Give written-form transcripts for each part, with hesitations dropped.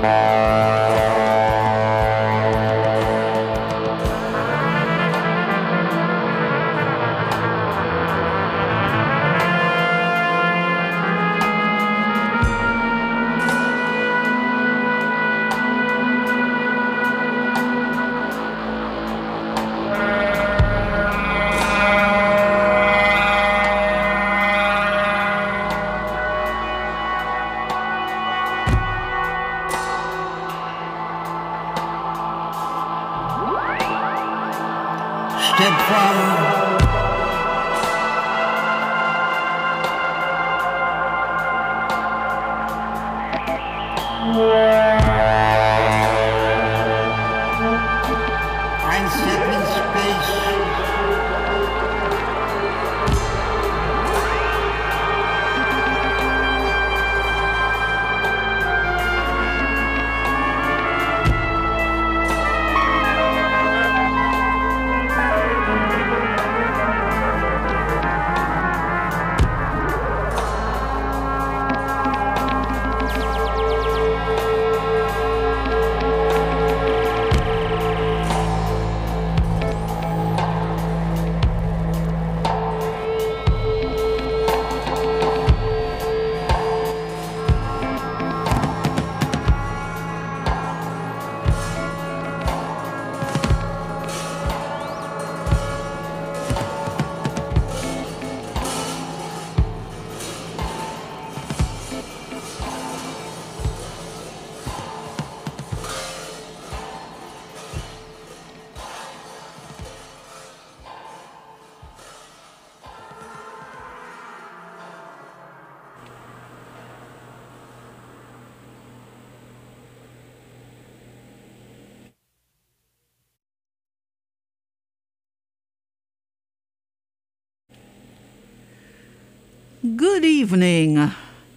Good evening,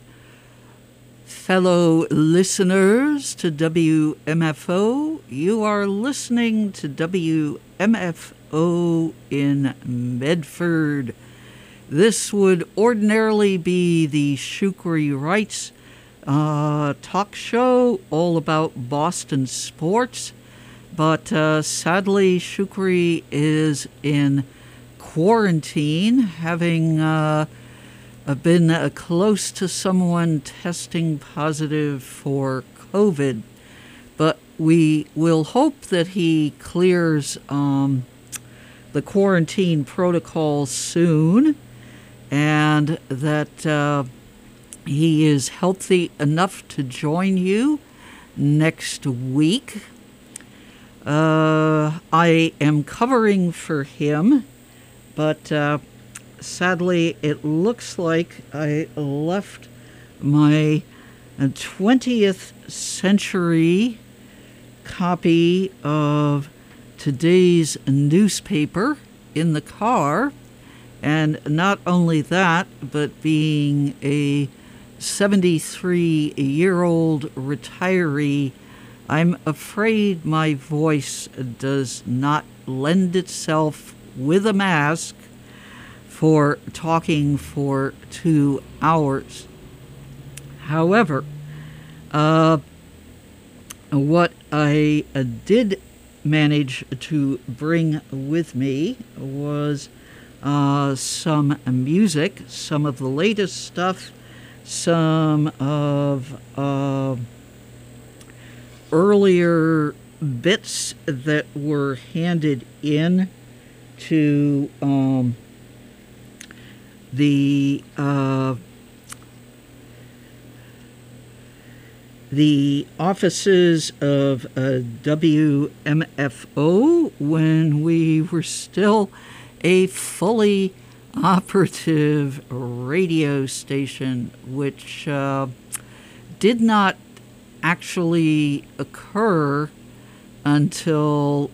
fellow listeners to WMFO. You are listening to WMFO in Medford. This would ordinarily be the Shukri Wrights talk show all about Boston sports, but sadly Shukri is in quarantine, having been close to someone testing positive for COVID, but we will hope that he clears the quarantine protocol soon and that he is healthy enough to join you next week. I am covering for him, but sadly, it looks like I left my 20th century copy of today's newspaper in the car. And not only that, but being a 73-year-old retiree, I'm afraid my voice does not lend itself with a mask for talking for 2 hours. However, what I did manage to bring with me was some music, some of the latest stuff, some of earlier bits that were handed in to the offices of WMFO when we were still a fully operative radio station, which did not actually occur until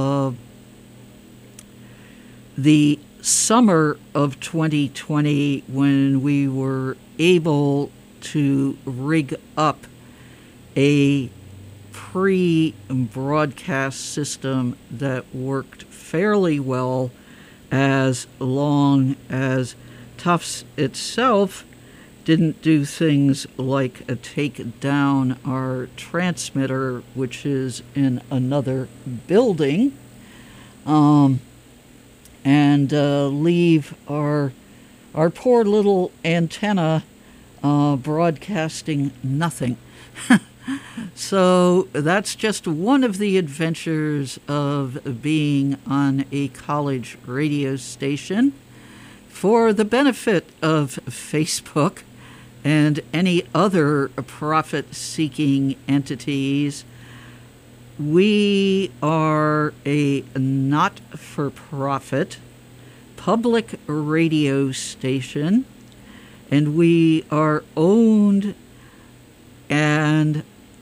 the summer of 2020, when we were able to rig up a pre-broadcast system that worked fairly well, as long as Tufts itself didn't do things like take down our transmitter, which is in another building, and leave our poor little antenna broadcasting nothing. So that's just one of the adventures of being on a college radio station. For the benefit of Facebook and any other profit-seeking entities, we are a not-for-profit public radio station, and we are owned and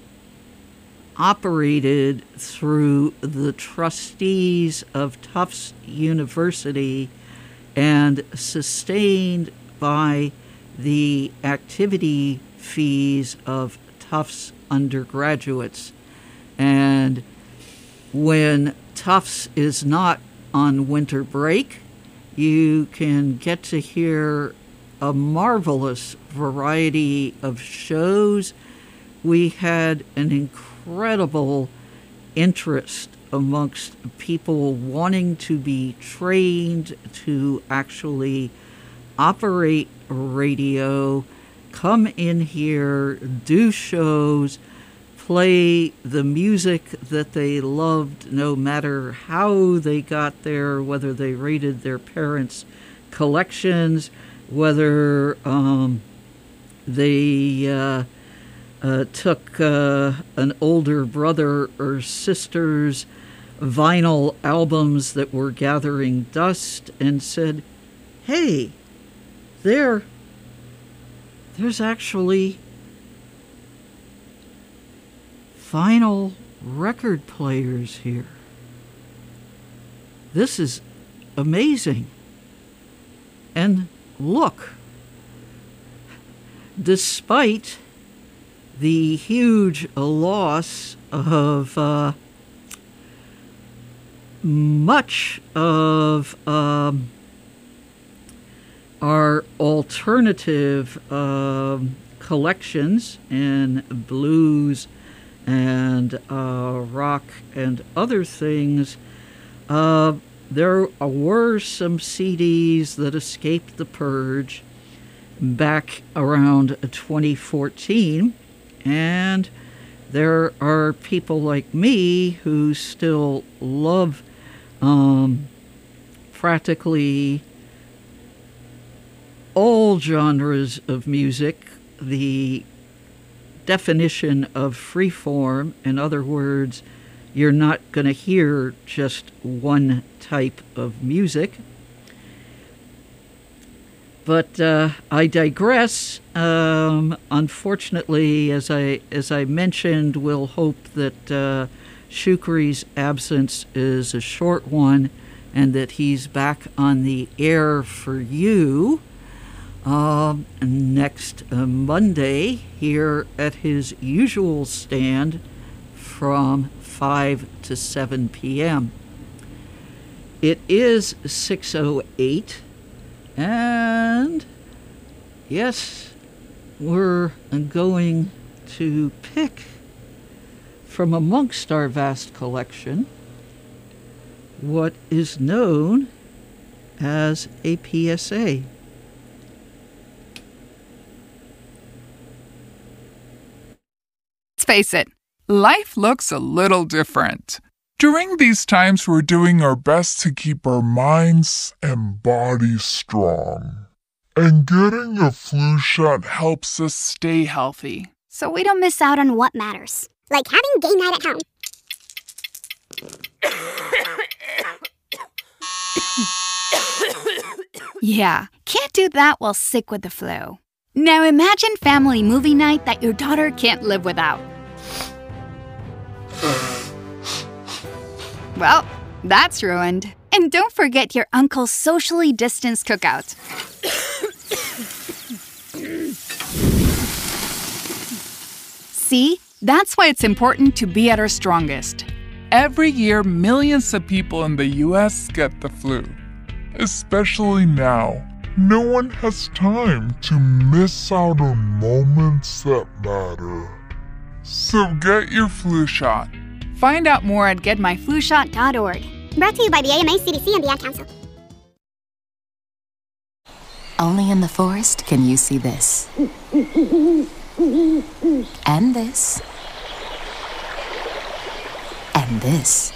operated through the trustees of Tufts University and sustained by the activity fees of Tufts undergraduates. And when Tufts is not on winter break, you can get to hear a marvelous variety of shows. We had an incredible interest amongst people wanting to be trained to actually operate radio, come in here, do shows, play the music that they loved, no matter how they got there, whether they raided their parents' collections, whether they took an older brother or sister's vinyl albums that were gathering dust and said, hey, there's actually vinyl record players here. This is amazing. And look, despite the huge loss of much of our alternative collections in blues and rock and other things, there were some CDs that escaped the purge back around 2014, and there are people like me who still love practically all genres of music. The definition of freeform, in other words, you're not going to hear just one type of music. But I digress. Unfortunately, as I mentioned, we'll hope that Shukri's absence is a short one and that he's back on the air for you next Monday here at his usual stand from 5 to 7 p.m. It is 6:08, and yes, we're going to pick from amongst our vast collection what is known as a PSA. Let's face it, life looks a little different. During these times, we're doing our best to keep our minds and bodies strong. And getting a flu shot helps us stay healthy, so we don't miss out on what matters, like having game night at home. Yeah, can't do that while sick with the flu. Now imagine family movie night that your daughter can't live without. Well, that's ruined. And don't forget your uncle's socially distanced cookout. See? That's why it's important to be at our strongest. Every year, millions of people in the U.S. get the flu. Especially now, No one has time to miss out on moments that matter. So get your flu shot. Find out more at getmyflushot.org. Brought to you by the AMA, CDC, and the Ad Council. Only in the forest can you see this. And this. And this.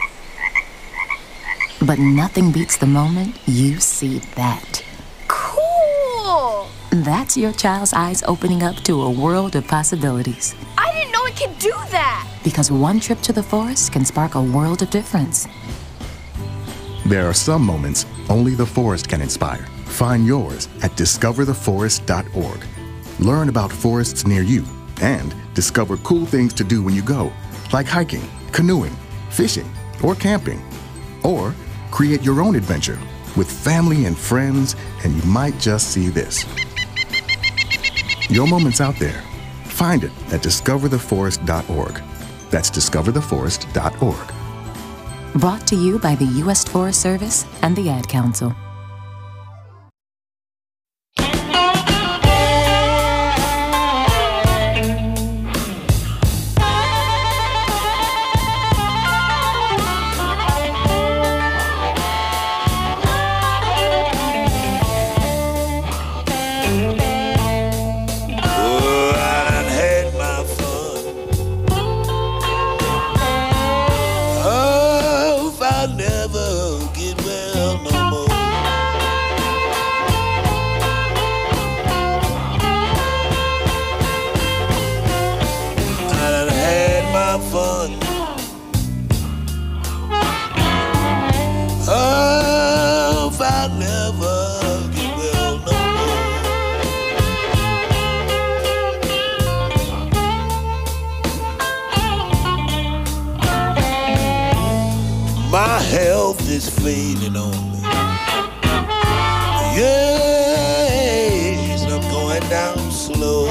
But nothing beats the moment you see that. Cool! That's your child's eyes opening up to a world of possibilities. I didn't know it could do that! Because one trip to the forest can spark a world of difference. There are some moments only the forest can inspire. Find yours at discovertheforest.org. Learn about forests near you and discover cool things to do when you go, like hiking, canoeing, fishing, or camping. Or create your own adventure with family and friends, and you might just see this. Your moment's out there. Find it at discovertheforest.org. That's discovertheforest.org. Brought to you by the U.S. Forest Service and the Ad Council. My health is fading on me. Yes, I'm going down slow.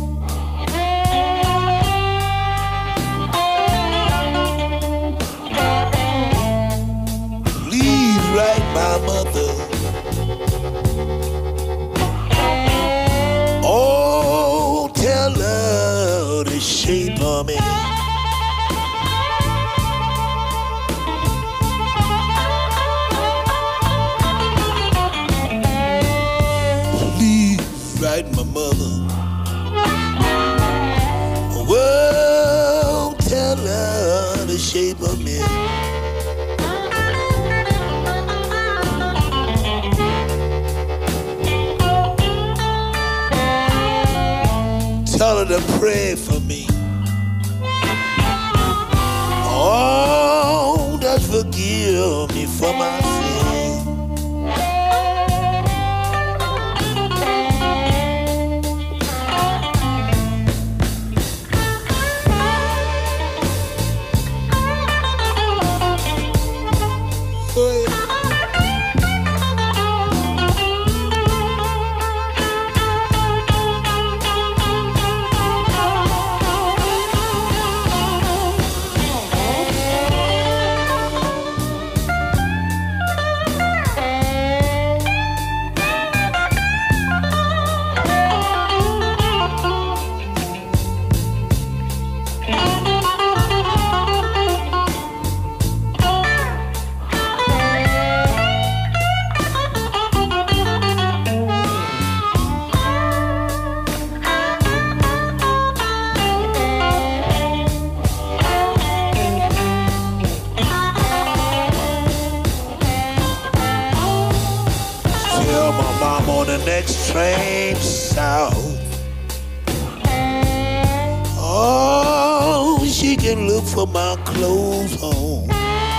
Please write my mother. Oh, tell her to shape on me. Right, my mother. Well, tell her the shape of me. Tell her to pray for me. Oh, just forgive me for my sin. Next train south. Oh, she can look for my clothes home.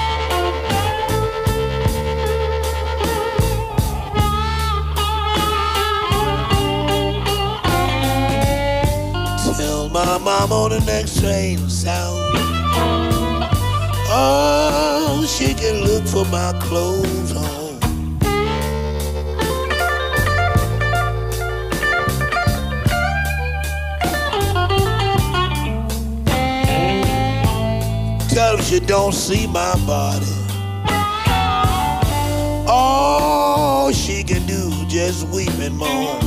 Tell my mom on the next train south. Oh, she can look for my clothes home. Tell her she don't see my body. All she can do just weep and moan.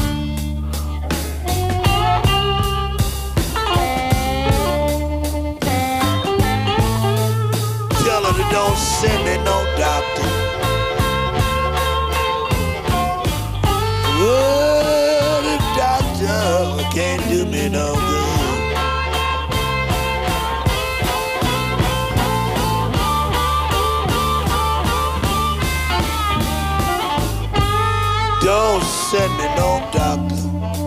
Tell her to don't send me no doctor. Oh, the doctor can't do me no good. Don't send me no doctor.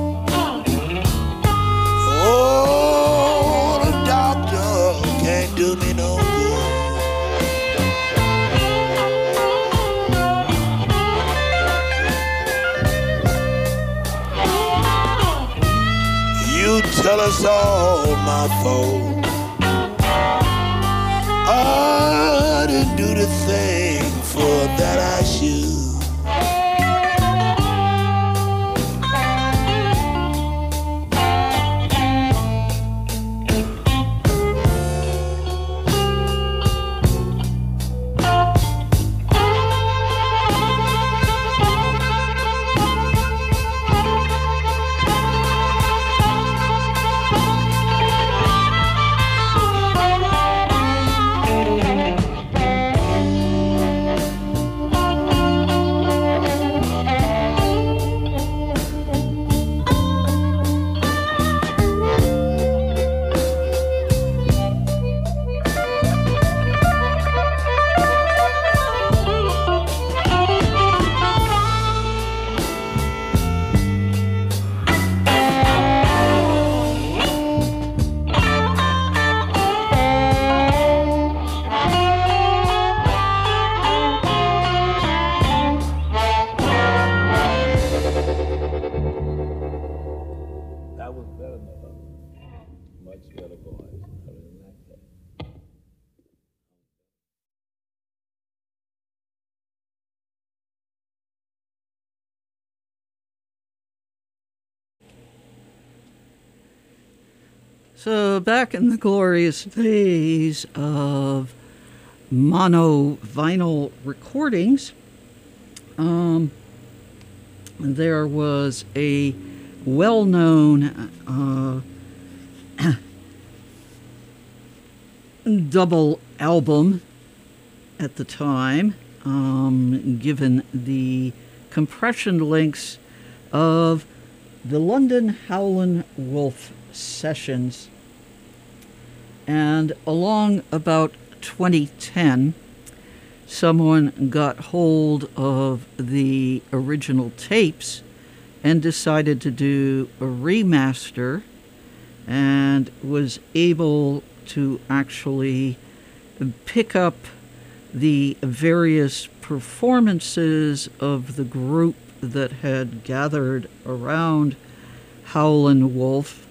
Oh, the doctor can't do me no good. You tell us all my fault. I didn't do the thing for that I should. So back in the glorious days of mono vinyl recordings, there was a well-known double album at the time, given the compression links of the London Howlin' Wolf sessions. And along about 2010, someone got hold of the original tapes and decided to do a remaster, and was able to actually pick up the various performances of the group that had gathered around Howlin' Wolf.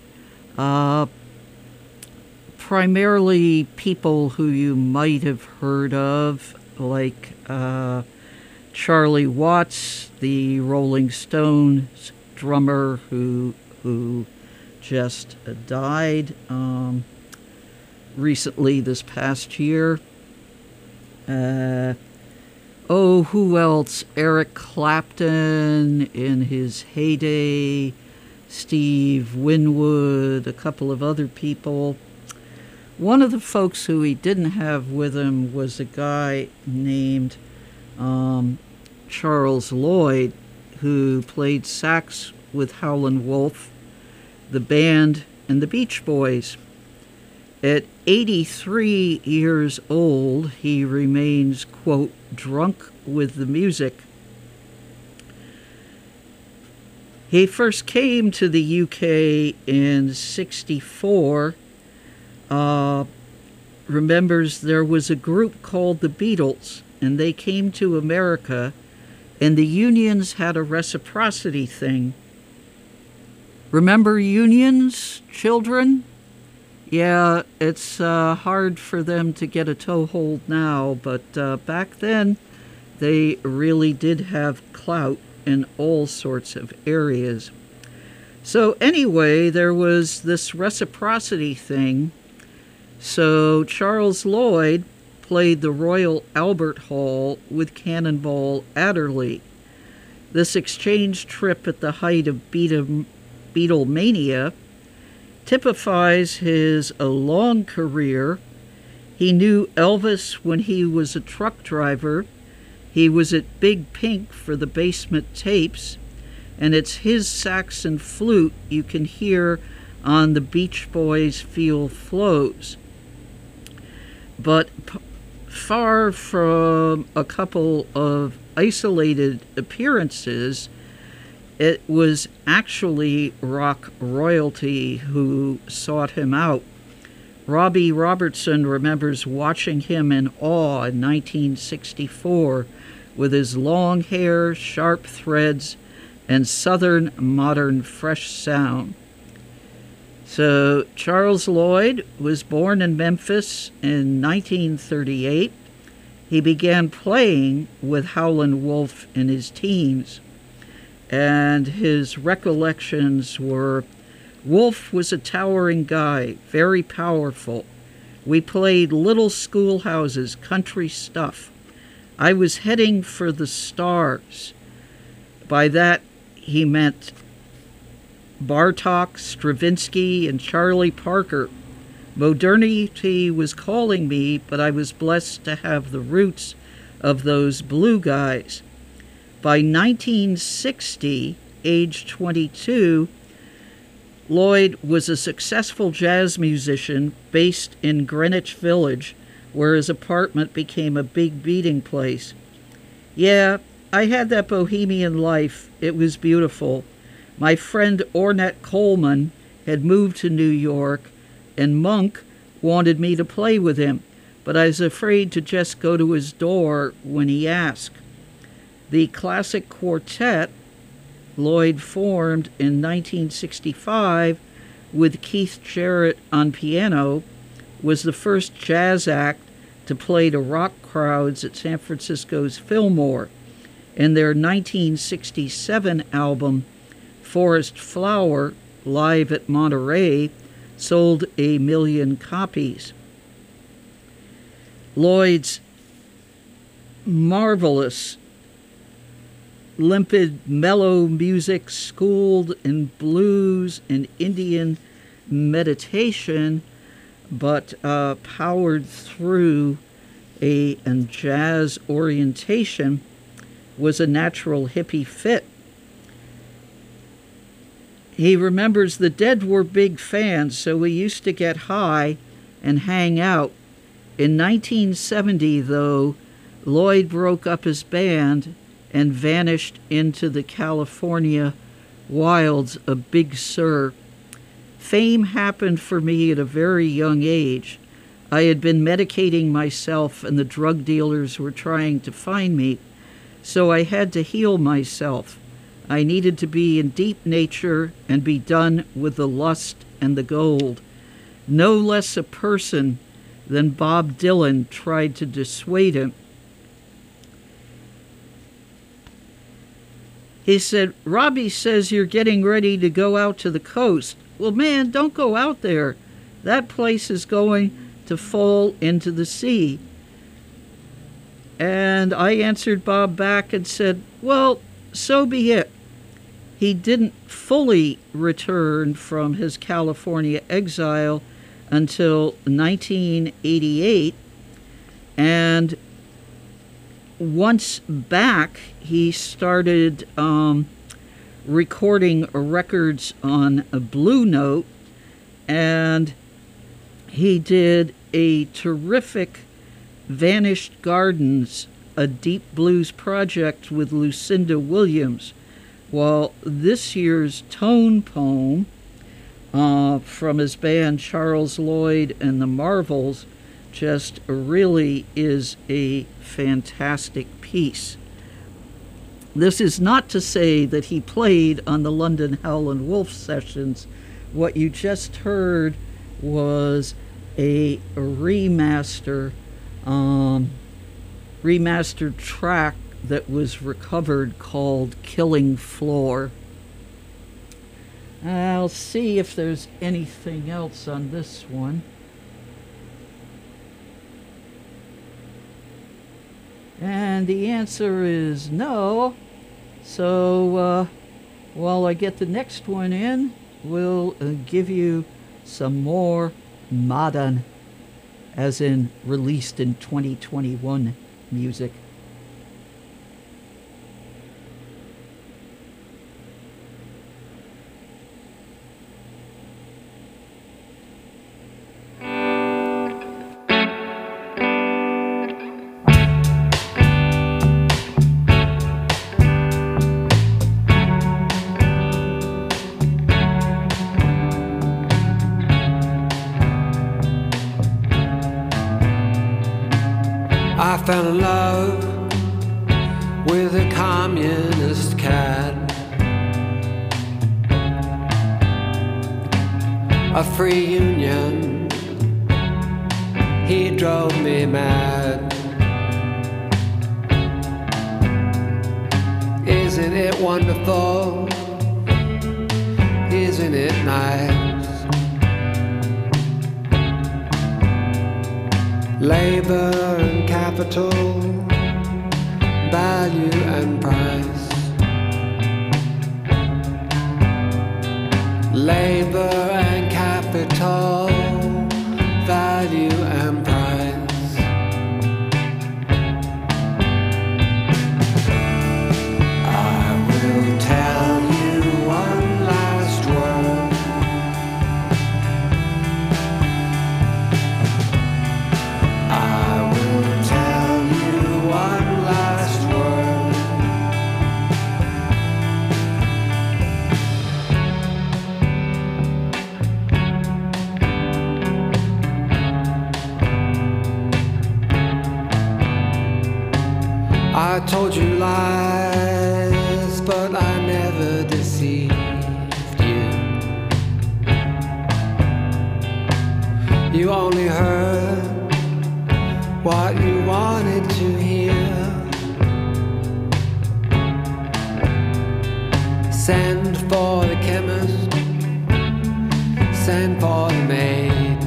Primarily people who you might have heard of, like Charlie Watts, the Rolling Stones drummer who just died recently this past year. Who else? Eric Clapton in his heyday, Steve Winwood, a couple of other people. One of the folks who he didn't have with him was a guy named Charles Lloyd, who played sax with Howlin' Wolf, the band, and the Beach Boys. At 83 years old, he remains, quote, drunk with the music. He first came to the UK in '64. Remembers there was a group called the Beatles, and they came to America, and the unions had a reciprocity thing. Remember unions, children? Yeah, it's hard for them to get a toehold now, but back then they really did have clout in all sorts of areas. So anyway, there was this reciprocity thing. So Charles Lloyd played the Royal Albert Hall with Cannonball Adderley. This exchange trip at the height of Beatlemania typifies his long career. He knew Elvis when he was a truck driver. He was at Big Pink for the Basement Tapes, and it's his sax and flute you can hear on the Beach Boys' Feel Flows. But far from a couple of isolated appearances, it was actually rock royalty who sought him out. Robbie Robertson remembers watching him in awe in 1964 with his long hair, sharp threads, and southern modern fresh sound. So Charles Lloyd was born in Memphis in 1938. He began playing with Howlin' Wolf in his teens, and his recollections were, Wolf was a towering guy, very powerful. We played little schoolhouses, country stuff. I was heading for the stars. By that, he meant Bartok, Stravinsky, and Charlie Parker. Modernity was calling me, but I was blessed to have the roots of those blue guys. By 1960, age 22, Lloyd was a successful jazz musician based in Greenwich Village, where his apartment became a big meeting place. Yeah, I had that bohemian life. It was beautiful. My friend Ornette Coleman had moved to New York, and Monk wanted me to play with him, but I was afraid to just go to his door when he asked. The classic quartet Lloyd formed in 1965 with Keith Jarrett on piano was the first jazz act to play to rock crowds at San Francisco's Fillmore, and their 1967 album Forest Flower, live at Monterey, sold 1 million copies. Lloyd's marvelous, limpid, mellow music schooled in blues and Indian meditation, but powered through a jazz orientation, was a natural hippie fit. He remembers the Dead were big fans, so we used to get high and hang out. In 1970, though, Lloyd broke up his band and vanished into the California wilds of Big Sur. Fame happened for me at a very young age. I had been medicating myself, and the drug dealers were trying to find me, so I had to heal myself. I needed to be in deep nature and be done with the lust and the gold. No less a person than Bob Dylan tried to dissuade him. He said, Robbie says you're getting ready to go out to the coast. Well, man, don't go out there. That place is going to fall into the sea. And I answered Bob back and said, well, so be it. He didn't fully return from his California exile until 1988, and once back, he started recording records on a Blue Note, and he did a terrific Vanished Gardens, a deep blues project with Lucinda Williams, while this year's Tone Poem from his band Charles Lloyd and the Marvels just really is a fantastic piece. This is not to say that he played on the London Howlin' Wolf sessions. What you just heard was a remastered track that was recovered called Killing Floor. I'll see if there's anything else on this one. And the answer is no. So while I get the next one in, we'll give you some more modern, as in released in 2021 music. I fell in love with a communist cat, a free union, he drove me mad. Isn't it wonderful? Isn't it nice? Labor and capital, value and price. Labor and capital, value and price. I will tell you one last word. I will tell you one last word. I told you lies, but I never deceived you. You only heard what you wanted to hear. Send for the chemist, send for the maid.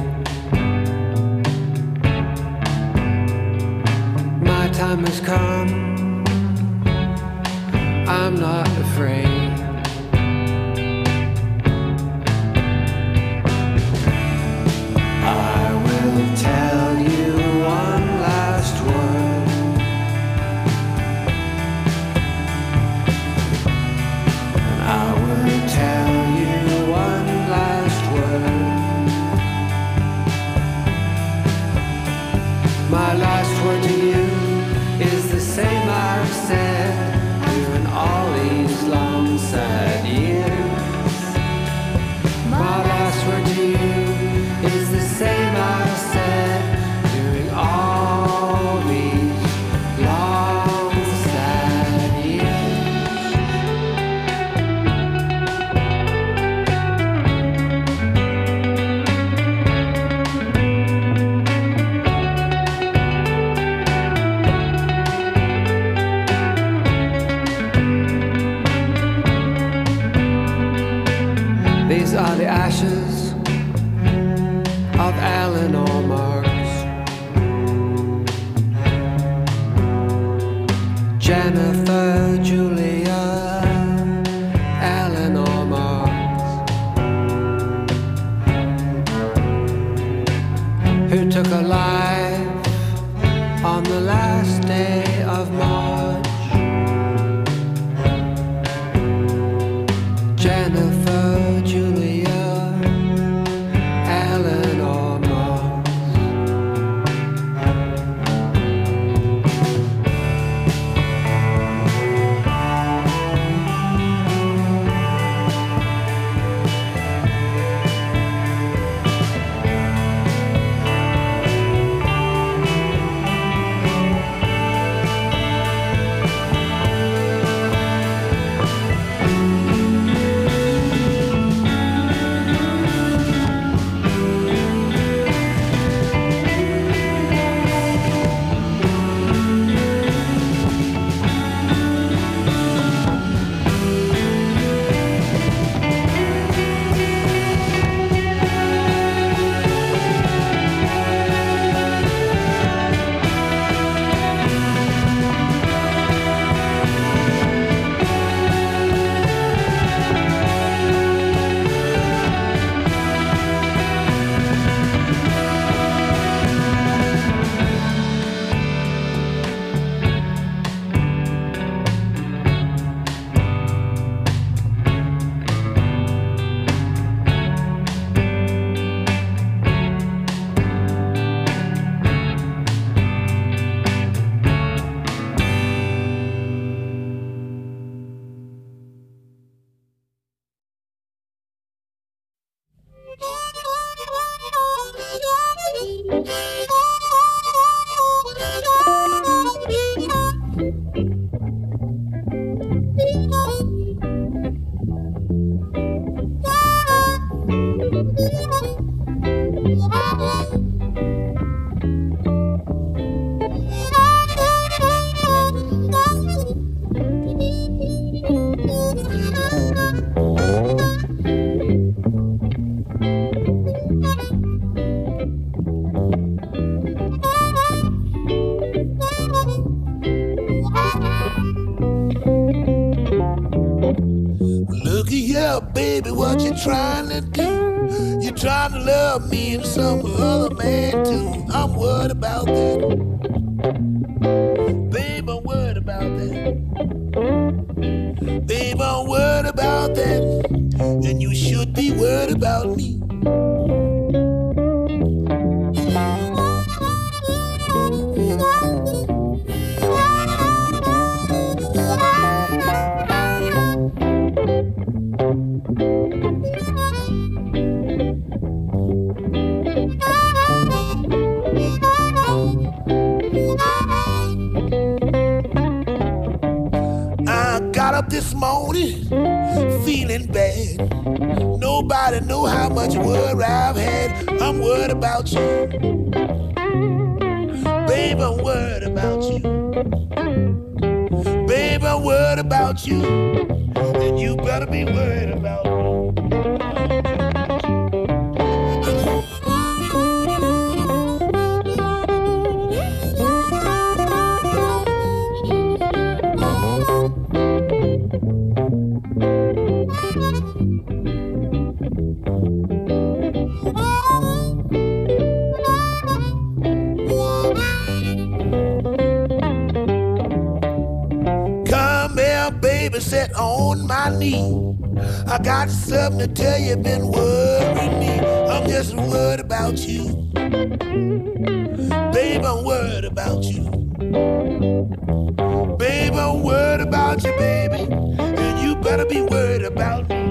My time has come, I'm not afraid. I will tell you one last word. And I will tell you one last word. My last word to you is the same I've said during all these long sad years. My last word to you is the same I've said during all these long sad years. These are the ashes of Eleanor Marks, Jennifer Julia Eleanor Marks, who took a life on the last day of March. Jennifer Julia Eleanor Marks. Looky here, baby, what you trying to do? You trying to love me and some other man too? I'm worried about that. Babe, I'm worried about that. Babe, I'm worried about that. And you should be worried about me. This morning, feeling bad. Nobody know how much worry I've had. I'm worried about you. Babe, I'm worried about you. Babe, I'm worried about you. And you better be worried about me. Sit on my knee. I got something to tell you, been worrying me. I'm just worried about you. Babe, I'm worried about you. Babe, I'm worried about you, baby. And you better be worried about me.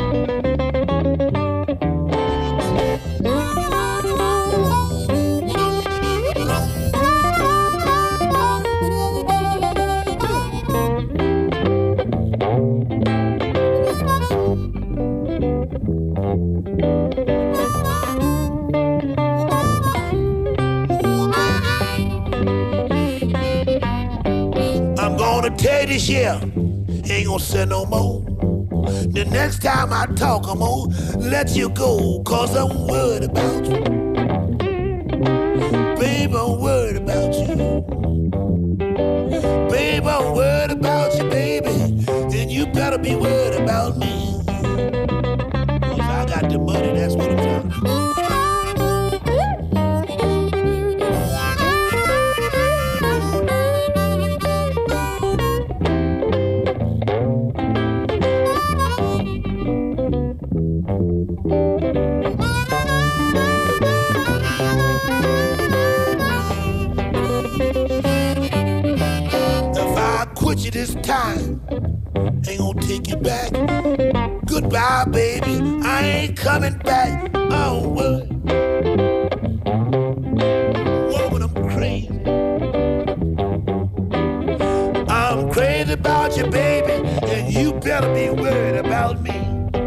Tell you this year, ain't gonna say no more. The next time I talk, I'm gonna let you go, cause I'm worried about you. Babe, I'm worried about you. Babe, I'm worried about you, baby. Then you better be worried about me. Cause I got the money, that's what I'm trying to do. This time ain't gonna take you back. Goodbye, baby, I ain't coming back. Oh, what? Woman, I'm crazy. I'm crazy about you, baby, and you better be worried about me.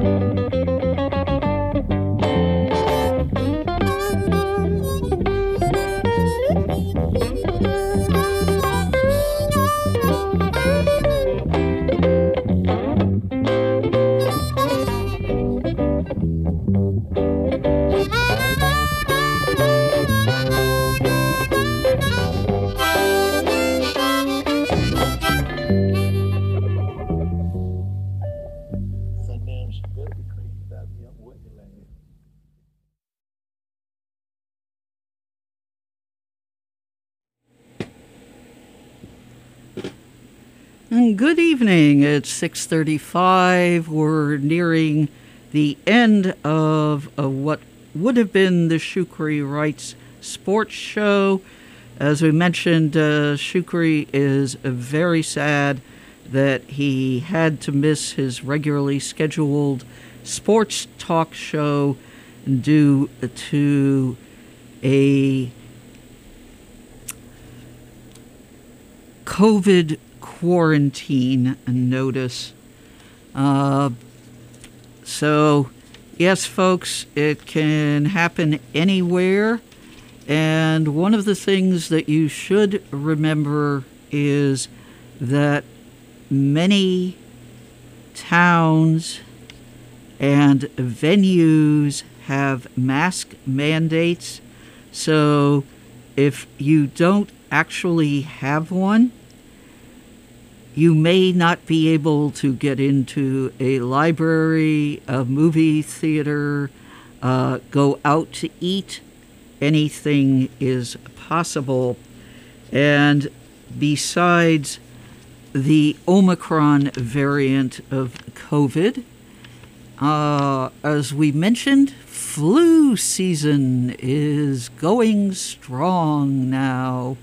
Good evening. It's 6:35. We're nearing the end of what would have been the Shukri Writes Sports Show. As we mentioned, Shukri is very sad that he had to miss his regularly scheduled sports talk show due to a COVID quarantine notice. So, yes, folks, it can happen anywhere. And one of the things that you should remember is that many towns and venues have mask mandates. So if you don't actually have one, you may not be able to get into a library, a movie theater, go out to eat. Anything is possible. And besides the Omicron variant of COVID, as we mentioned, flu season is going strong now.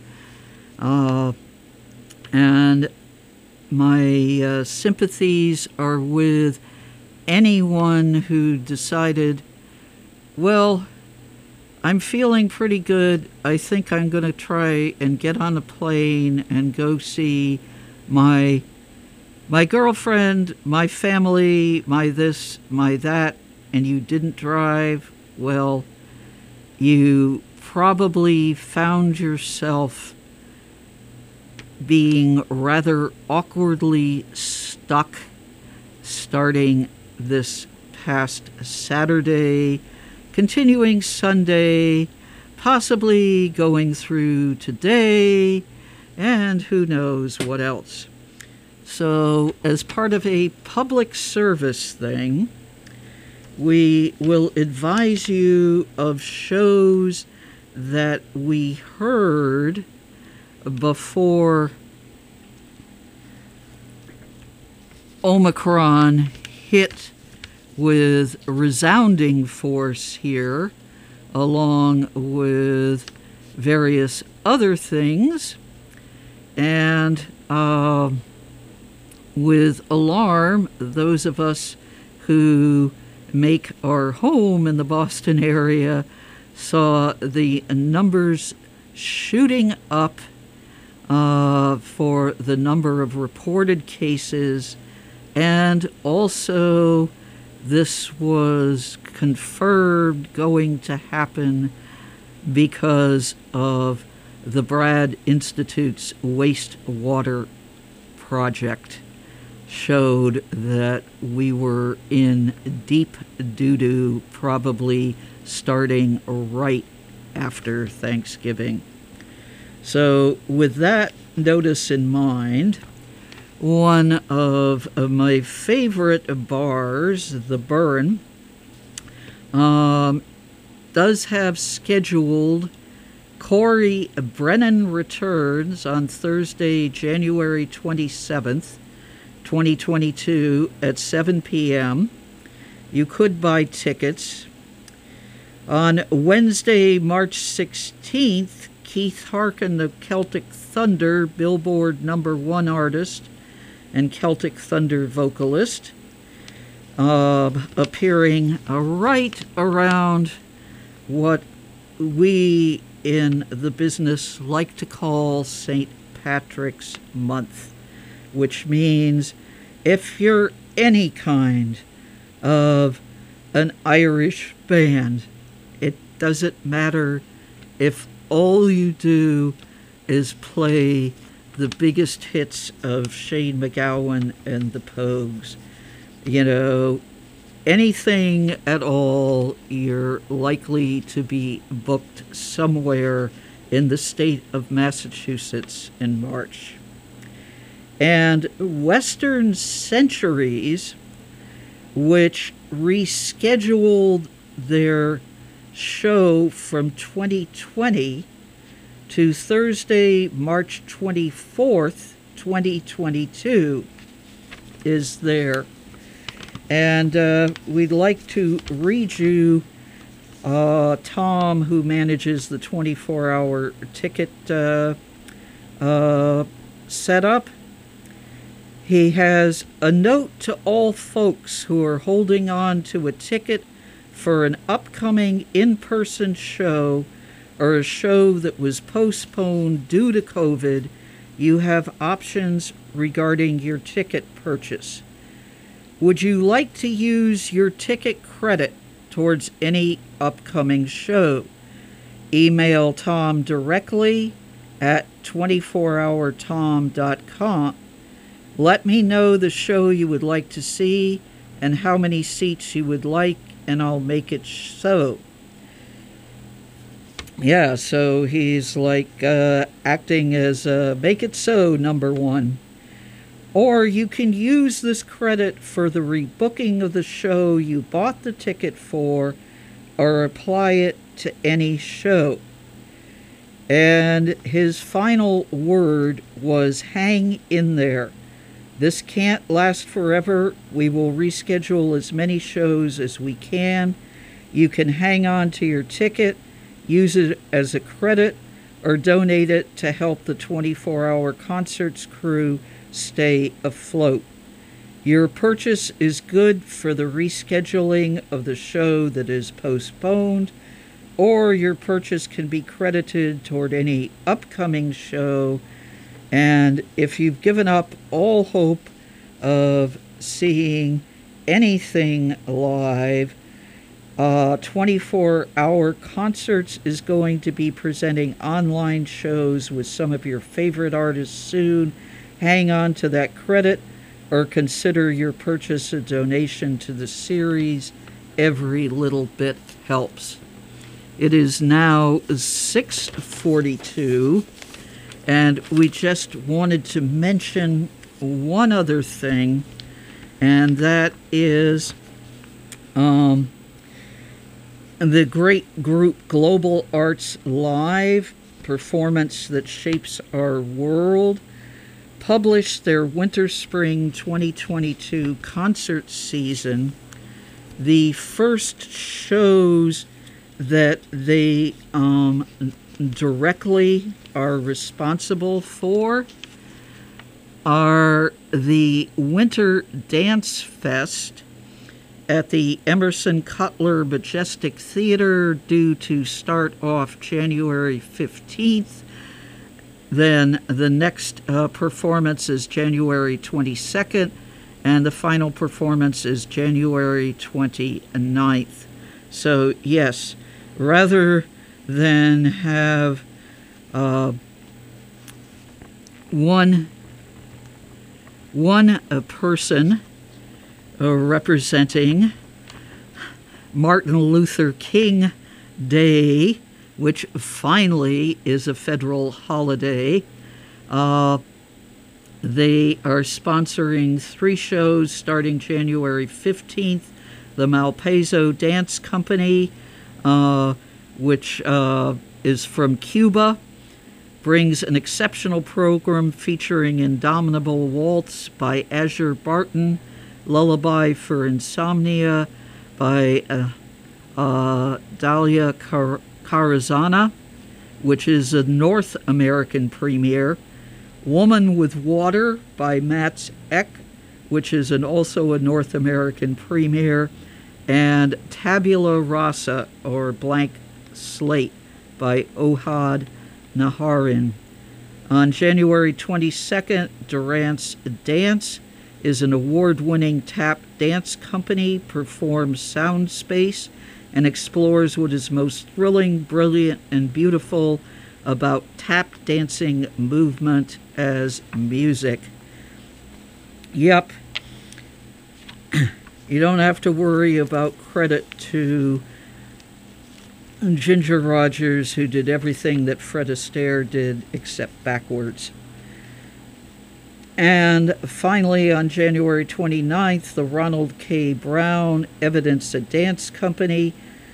And my sympathies are with anyone who decided, well, I'm feeling pretty good. I think I'm going to try and get on a plane and go see my girlfriend, my family, my this, my that, and you didn't drive. Well, you probably found yourself being rather awkwardly stuck starting this past Saturday, continuing Sunday, possibly going through today, and who knows what else. So, as part of a public service thing, we will advise you of shows that we heard before Omicron hit with resounding force here, along with various other things, and with alarm, those of us who make our home in the Boston area saw the numbers shooting up for the number of reported cases, and also this was confirmed going to happen because of the Brad Institute's wastewater project showed that we were in deep doo-doo, probably starting right after Thanksgiving. So with that notice in mind, one of my favorite bars, The Burn, does have scheduled Corey Brennan Returns on Thursday, January 27th, 2022 at 7 p.m. You could buy tickets. On Wednesday, March 16th, Keith Harkin of Celtic Thunder, Billboard #1 artist and Celtic Thunder vocalist, appearing right around what we in the business like to call St. Patrick's Month, which means if you're any kind of an Irish band, it doesn't matter if all you do is play the biggest hits of Shane MacGowan and the Pogues. You know, anything at all, you're likely to be booked somewhere in the state of Massachusetts in March. And Western Centuries, which rescheduled their show from 2020 to Thursday, March 24th, 2022, is there. And we'd like to read you Tom, who manages the 24-hour ticket setup. He has a note to all folks who are holding on to a ticket for an upcoming in-person show or a show that was postponed due to COVID, you have options regarding your ticket purchase. Would you like to use your ticket credit towards any upcoming show? Email Tom directly at 24hourtom.com. Let me know the show you would like to see and how many seats you would like, and I'll make it so. Yeah, so he's like acting as Make It So #1. Or you can use this credit for the rebooking of the show you bought the ticket for, or apply it to any show. And his final word was hang in there. This can't last forever. We will reschedule as many shows as we can. You can hang on to your ticket, use it as a credit, or donate it to help the 24-hour concerts crew stay afloat. Your purchase is good for the rescheduling of the show that is postponed, or your purchase can be credited toward any upcoming show. And if you've given up all hope of seeing anything live, 24-hour Concerts is going to be presenting online shows with some of your favorite artists soon. Hang on to that credit, or consider your purchase a donation to the series. Every little bit helps. It is now 6:42, and we just wanted to mention one other thing, and that is the great group Global Arts Live, performance that shapes our world, published their Winter-Spring 2022 concert season. The first shows that they directly are responsible for are the Winter Dance Fest at the Emerson Cutler Majestic Theater, due to start off January 15th. Then the next performance is January 22nd, and the final performance is January 29th. So yes, rather than have one person representing Martin Luther King Day, which finally is a federal holiday, they are sponsoring 3 shows starting January 15th. The Malpaiso Dance Company, which is from Cuba, brings an exceptional program featuring Indomitable Waltz by Azure Barton, Lullaby for Insomnia by Dalia Carazana, which is a North American premiere, Woman with Water by Mats Ek, which is also a North American premiere, and Tabula Rasa, or Blank Slate, by Ohad Naharin. On January 22nd, Durance Dance is an award-winning tap dance company, performs Soundspace, and explores what is most thrilling, brilliant, and beautiful about tap dancing movement as music. Yep. You don't have to worry about credit to Ginger Rogers, who did everything that Fred Astaire did except backwards. And finally, on January 29th, the Ronald K. Brown Evidence a Dance Company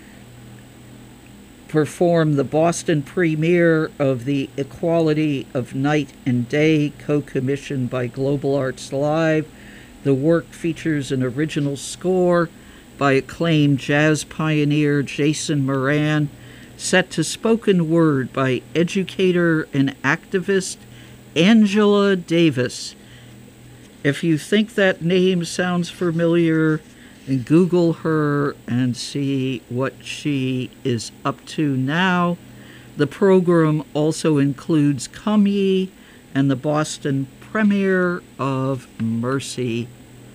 performed the Boston premiere of the Equality of Night and Day, co-commissioned by Global Arts Live. The work features an original score by acclaimed jazz pioneer Jason Moran, set to spoken word by educator and activist Angela Davis. If you think that name sounds familiar, Google her and see what she is up to now. The program also includes Come Ye and the Boston premiere of Mercy.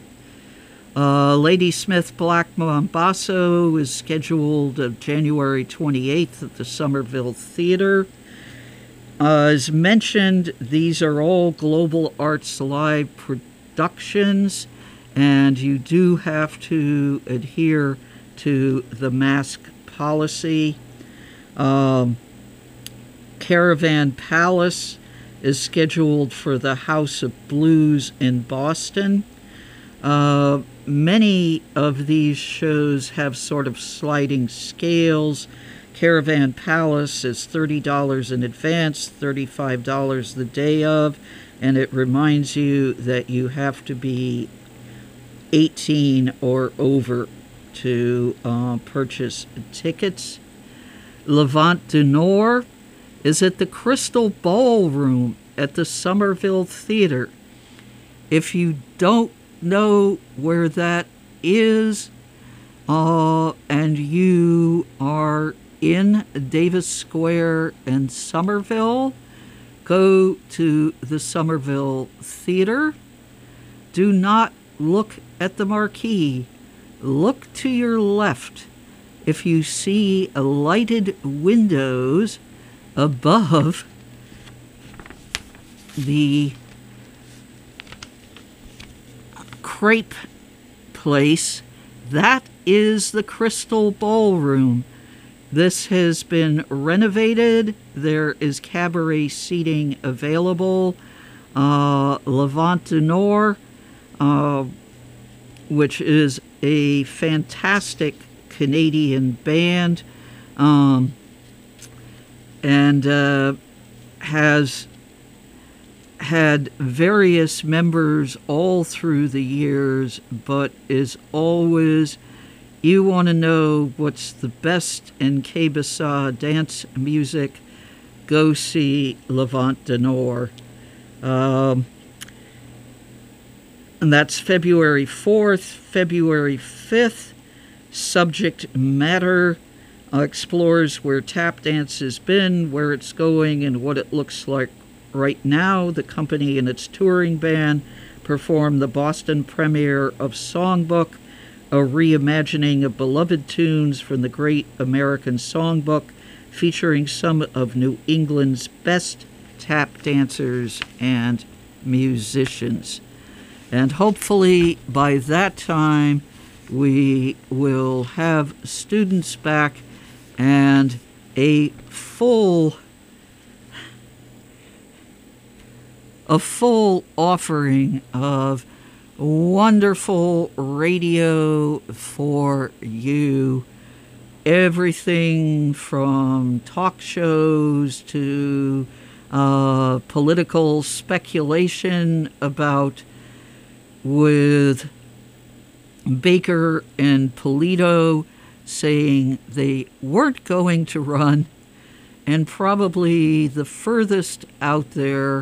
Ladysmith Black Mambazo is scheduled January 28th at the Somerville Theater. As mentioned, these are all Global Arts Live productions, and you do have to adhere to the mask policy. Caravan Palace is scheduled for the House of Blues in Boston. Many of these shows have sort of sliding scales. Caravan Palace is $30 in advance, $35 the day of, and it reminds you that you have to be 18 or over to purchase tickets. Levant du Nord is at the Crystal Ballroom at the Somerville Theater. If you don't know where that is, and you are in Davis Square and Somerville, go to the Somerville Theater. Do not look at the marquee. Look to your left. If you see lighted windows above the crepe place, that is the Crystal Ballroom. This has been renovated. There is cabaret seating available. Levant du Nord, which is a fantastic Canadian band, and has had various members all through the years, but is always, you want to know what's the best in Quebecois dance music, go see Levant du Nord. And that's February 4th, February 5th. Subject matter explores where tap dance has been, where it's going, and what it looks like right now. The company and its touring band perform the Boston premiere of Songbook, a reimagining of beloved tunes from the Great American Songbook, featuring some of New England's best tap dancers and musicians. And hopefully by that time we will have students back and a full offering of wonderful radio for you. Everything from talk shows to political speculation about with Baker and Polito saying they weren't going to run, and probably the furthest out there,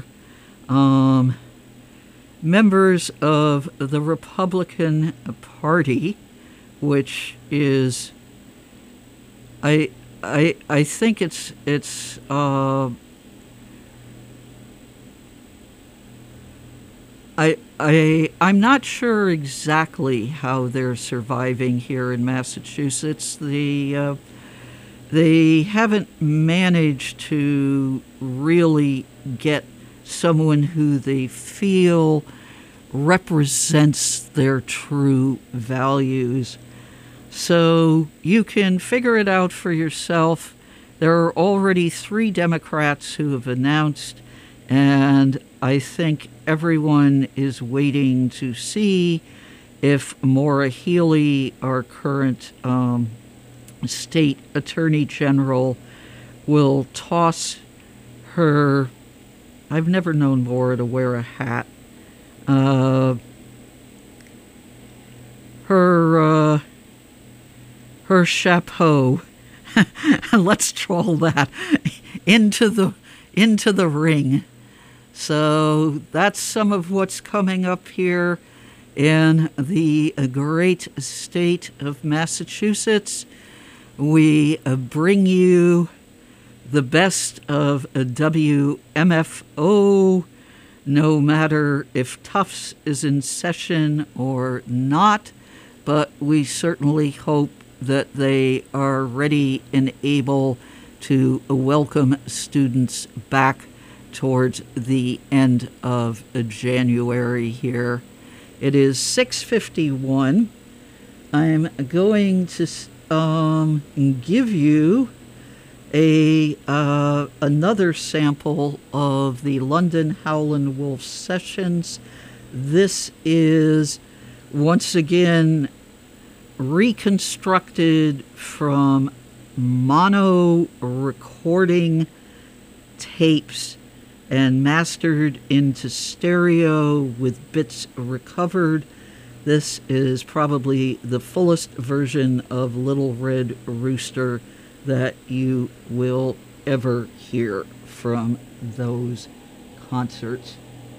members of the Republican Party, which is, I think it's I'm not sure exactly how they're surviving here in Massachusetts. They haven't managed to really get someone who they feel represents their true values. So you can figure it out for yourself. There are already 3 Democrats who have announced, and I think everyone is waiting to see if Maura Healey, our current state attorney general, will toss her, I've never known Maura to wear a hat, her chapeau, let's troll that, into the ring. So that's some of what's coming up here in the great state of Massachusetts. We bring you the best of a WMFO, no matter if Tufts is in session or not, but we certainly hope that they are ready and able to welcome students back towards the end of January here. It is 6:51. I'm going to give you another sample of the London Howlin' Wolf sessions. This is once again reconstructed from mono recording tapes and mastered into stereo with bits recovered. This is probably the fullest version of Little Red Rooster that you will ever hear from those concerts.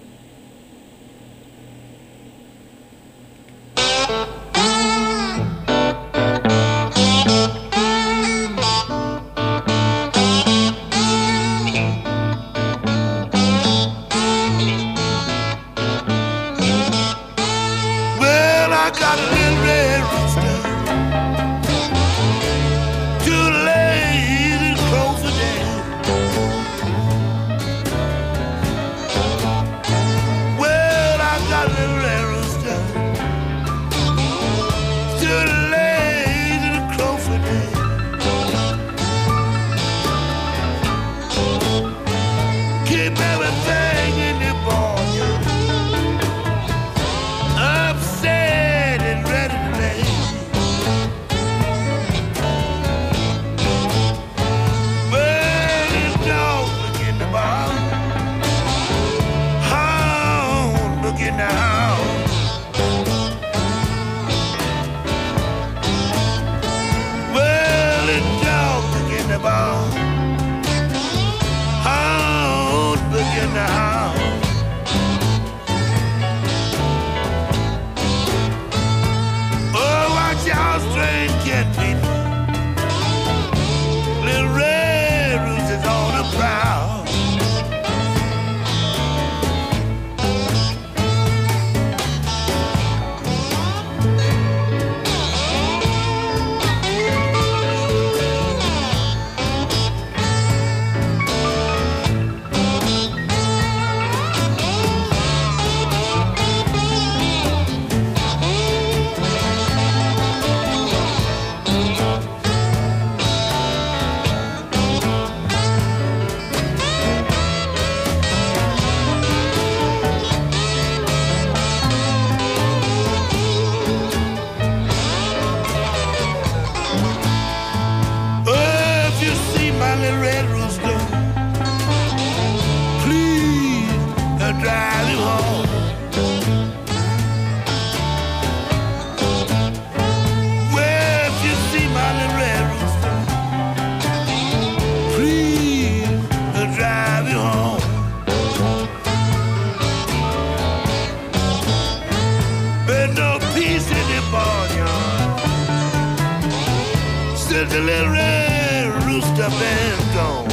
The little red rooster been gone.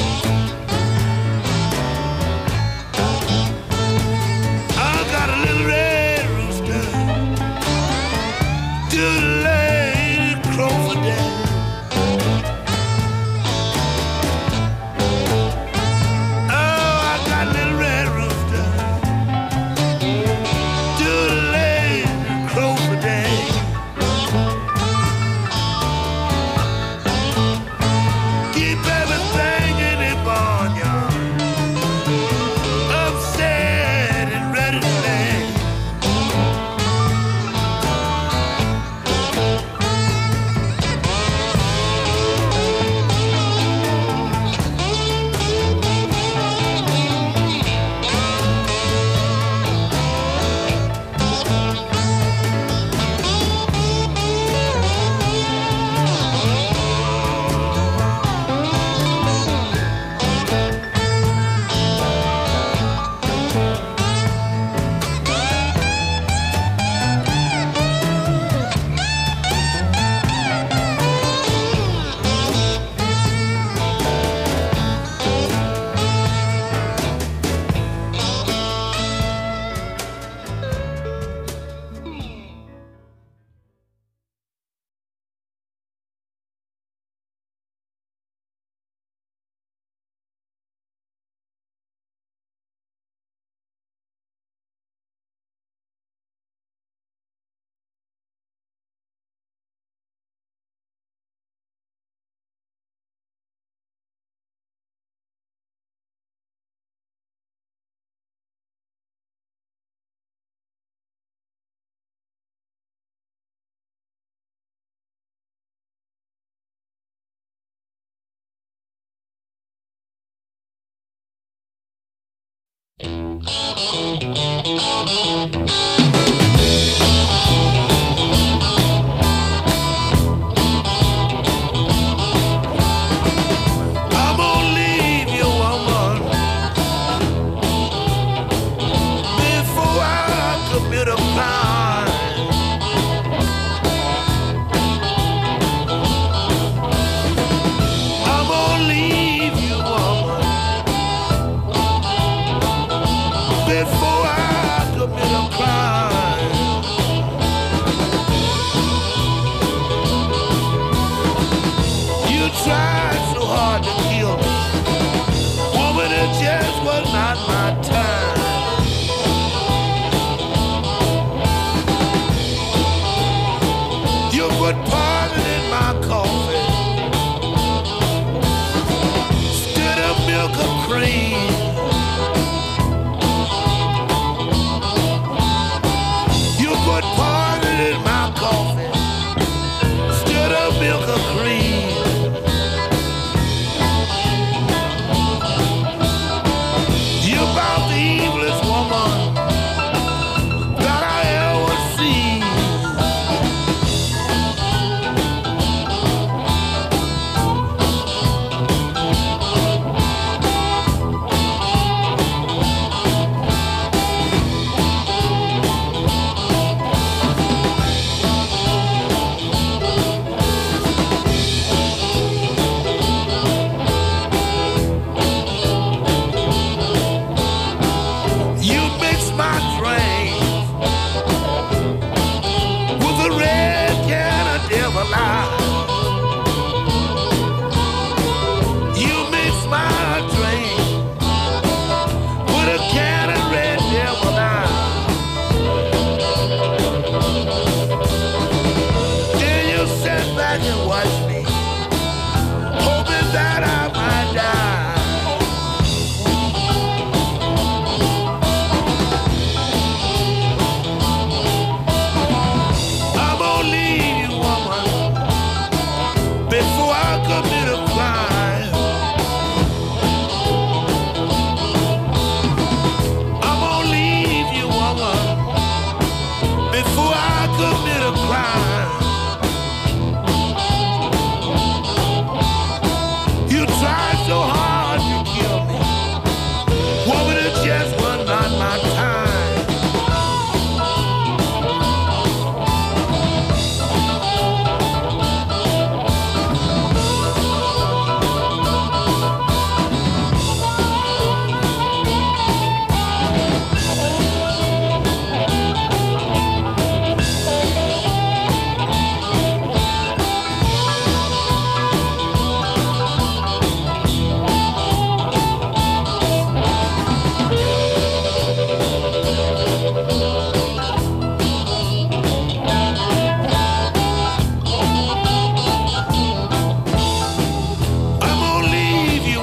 I got a little red rooster to lay the crow for dead. Oh, I got a little red rooster to lay the crow for dead. Keep everything in it. I'm gonna leave you, woman, before I commit a crime. I'm gonna leave you, woman, before I commit a crime. You tried so hard to kill me, woman, it just was not my time. You put poison in my coffee, instead of milk or cream. You put poison in my coffee, instead of milk or cream. You about the evilest woman that I ever seen. You mix my drink with a red can of devil eye. You mix my drink with a can of red devil eye. Then you sit back and watch me, hoping that I might die. I'm gonna leave you, woman, before I commit a crime. I'm gonna leave you, woman, before I commit a crime. You tried so hard